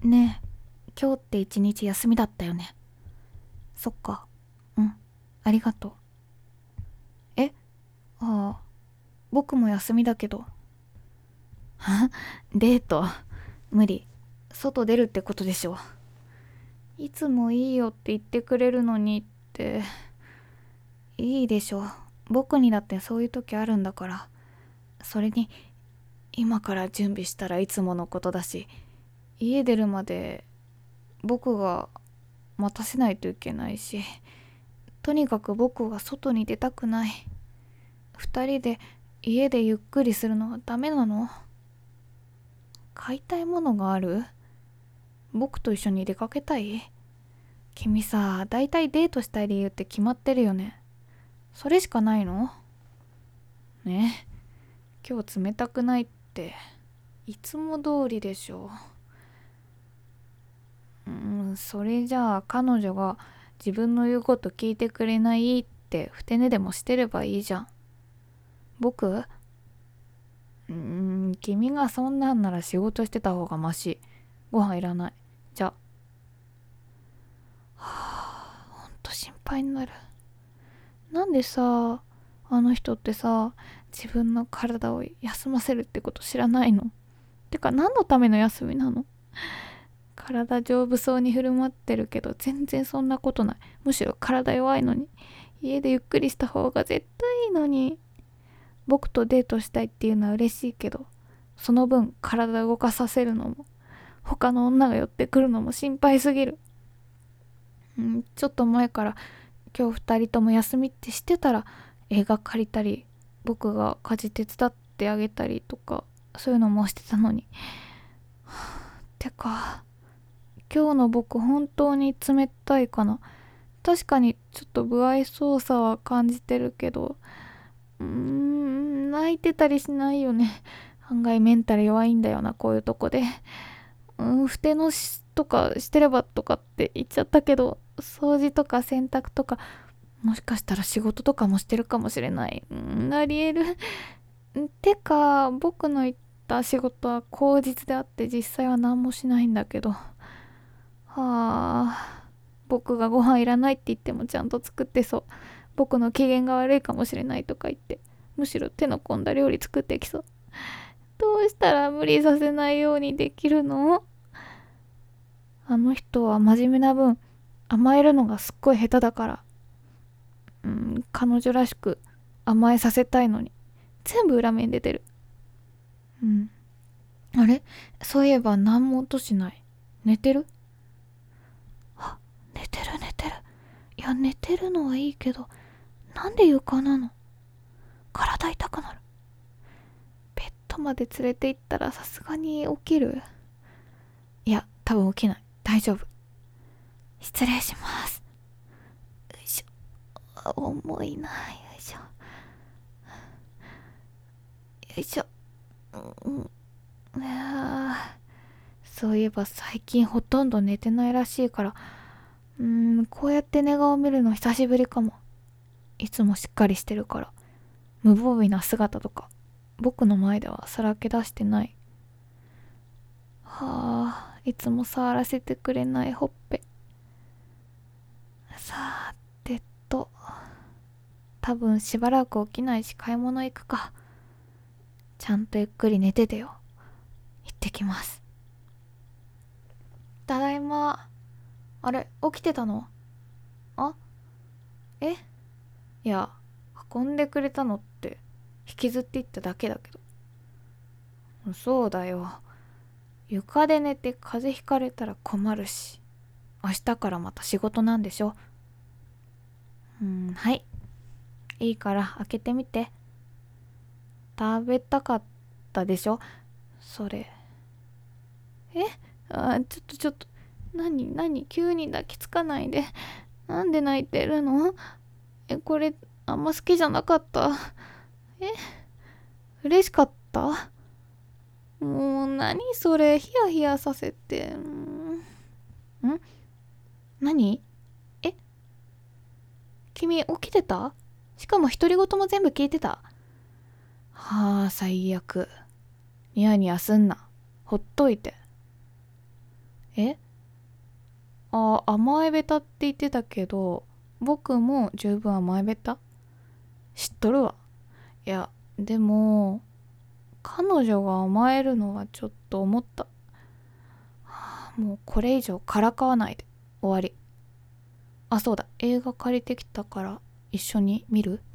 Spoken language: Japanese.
ねえ、今日って一日休みだったよね。そっか。うん、ありがとう。え、ああ、僕も休みだけど。デート無理。外出るってことでしょ。いつもいいよって言ってくれるのにって。いいでしょ。僕にだってそういう時あるんだから。それに今から準備したらいつものことだし、家出るまで僕が待たせないといけないし、とにかく僕は外に出たくない。二人で家でゆっくりするのはダメなの？買いたいものがある？僕と一緒に出かけたい？君さ、だいたいデートしたい理由って決まってるよね。それしかないの？ね、今日冷たくないっていつも通りでしょ。それじゃあ彼女が自分の言うこと聞いてくれないってふて寝でもしてればいいじゃん。僕、君がそんなんなら仕事してた方がマシ。ご飯いらない。じゃあ、ほんと心配になる。なんでさ、あの人ってさ、自分の体を休ませるってこと知らないの？てか何のための休みなの？体丈夫そうに振る舞ってるけど全然そんなことない。むしろ体弱いのに。家でゆっくりした方が絶対いいのに。僕とデートしたいっていうのは嬉しいけど、その分体動かさせるのも他の女が寄ってくるのも心配すぎる。ちょっと前から今日二人とも休みってしてたら映画借りたり僕が家事手伝ってあげたりとかそういうのもしてたのに。てか今日の僕本当に冷たいかな。確かにちょっと不愛想さは感じてるけど、泣いてたりしないよね。案外メンタル弱いんだよな、こういうとこで。ふてのしとかしてればとかって言っちゃったけど、掃除とか洗濯とか、もしかしたら仕事とかもしてるかもしれない。ありえる。てか、僕の言った仕事は口実であって実際は何もしないんだけど。はあ、僕がご飯いらないって言ってもちゃんと作ってそう。僕の機嫌が悪いかもしれないとか言って、むしろ手の込んだ料理作ってきそう。どうしたら無理させないようにできるの？あの人は真面目な分甘えるのがすっごい下手だから、彼女らしく甘えさせたいのに全部裏面出てる。あれ、そういえば何も音しない。寝てる？あ、寝てる寝てる。いや、寝てるのはいいけど、なんで床なの？体痛くなる。ベッドまで連れて行ったらさすがに起きる？いや、多分起きない。大丈夫。失礼します。よいしょ。重いな。よいしょ。よいしょ。そういえば最近ほとんど寝てないらしいから、こうやって寝顔見るの久しぶりかも。いつもしっかりしてるから、無防備な姿とか僕の前ではさらけ出してない。はあ、いつも触らせてくれないほっぺ。さてと、多分しばらく起きないし買い物行くか。ちゃんとゆっくり寝ててよ。行ってきます。ただいま。あれ、起きてたの？あ、え、いや、運んでくれたのって引きずっていっただけだけど。そうだよ。床で寝て風邪ひかれたら困るし、明日からまた仕事なんでしょ。はい、いいから開けてみて。食べたかったでしょそれ。え、ちょっと、何急に抱きつかないで。なんで泣いてるの？これあんま好きじゃなかった？え、嬉しかった？もう何それ、ヒヤヒヤさせて。何？え、君起きてた？しかも独り言も全部聞いてた？はあ、最悪。ニヤニヤすんな。ほっといて。 え甘えべたって言ってたけど、僕も十分甘えべた。知っとるわ。いや、でも、彼女が甘えるのはちょっと思った。もうこれ以上からかわないで。終わり。あ、そうだ。映画借りてきたから一緒に見る？